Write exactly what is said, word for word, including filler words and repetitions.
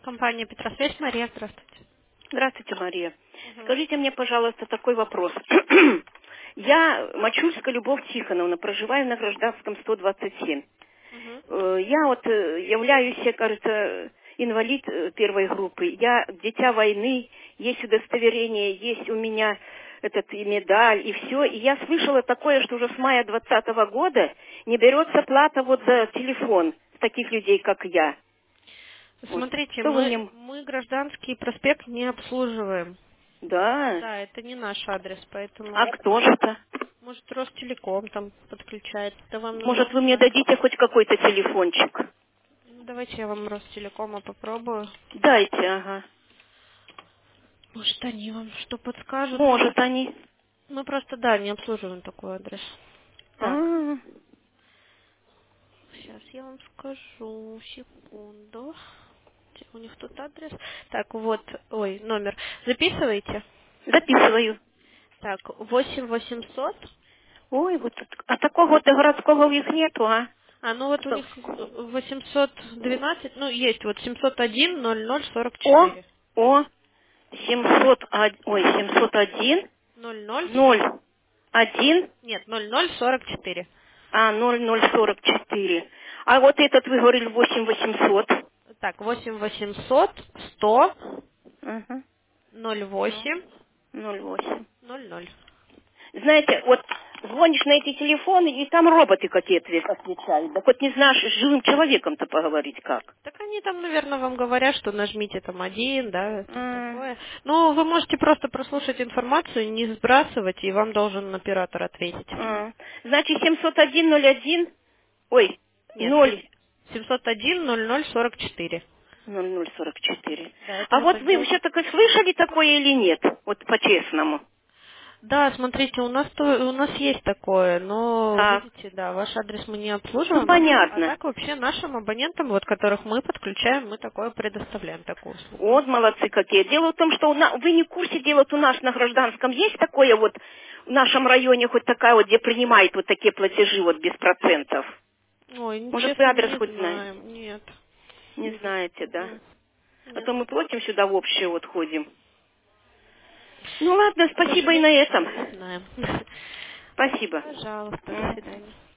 Компания Петросвязь. Мария, здравствуйте. Здравствуйте, Мария. Мгм. Скажите мне, пожалуйста, такой вопрос. Я Мачульская Любовь Тихоновна, проживаю на Гражданском сто двадцать семь. Мгм. Э, Я вот э, являюсь, я, кажется, инвалид э, первой группы. Я дитя войны, есть удостоверение, есть у меня этот и медаль, и все. И я слышала такое, что уже с мая двадцатого года не берется плата вот за телефон с таких людей, как я. Вот. Смотрите, Что вы мы, мне... мы гражданский проспект не обслуживаем. Да. Да, это не наш адрес, А поэтому кто же-то? может Ростелеком там подключает. Это вам нужно Может, вы мне именно... дадите хоть какой-то телефончик? Ну, давайте я вам Ростелекома попробую. Дайте, ага. Может, они вам что подскажут. Может, они. Мы просто, да, не обслуживаем такой адрес. Так, А, сейчас я вам скажу. Секунду. Где у них тут адрес? Так, вот, ой, номер. Записывайте. записываю. Так, восемь восемьсот. Ой, вот, тут- а такого вот городского у них нету, а? А, ну вот у Что? них восемьсот двенадцать, ну, есть вот семьсот один ноль ноль сорок О, четыре. о, семьсот, ой, семьсот один, ноль ноль, ноль, один, нет, ноль ноль сорок четыре. а, ноль ноль сорок четыре. А вот этот вы говорили восемь восемьсот. Так, восемь восемьсот сто Ага, ноль ну, восемь ноль восемь. ноль ноль. Знаете, вот звонишь на эти телефоны, и там роботы какие-то отвечают. Да хоть не знаешь, с живым человеком-то поговорить как. Так они там, наверное, вам говорят, что нажмите там один, да, там М, такое. Ну, вы можете просто прослушать информацию, не сбрасывать, и вам должен оператор ответить. м. Значит, семьсот один ноль один, ой, Нет, ноль, семьсот один ноль ноль сорок четыре. ноль ноль сорок четыре. Да, это А вот вот вы отдел. все-таки слышали такое или нет? Вот по-честному. Да, смотрите, у нас то, у нас есть такое, но Так, видите, да, ваш адрес мы не ну обслуживаем, а, а понятно. так вообще нашим абонентам, вот которых мы подключаем, мы такое предоставляем, такую услугу. Вот молодцы какие. Дело в том, что у на- вы не в курсе дела, вот у нас на гражданском есть такое вот, в нашем районе хоть такая вот, где принимает вот такие платежи вот без процентов. Ой, Может, вы честно, адрес не хоть знаете? знаем, нет, Не знаете, да? м, А нет, то мы платим сюда в общее вот ходим. Ну ладно, к спасибо и на сожалению, этом. да, не знаем. Спасибо. Пожалуйста, до М. свидания.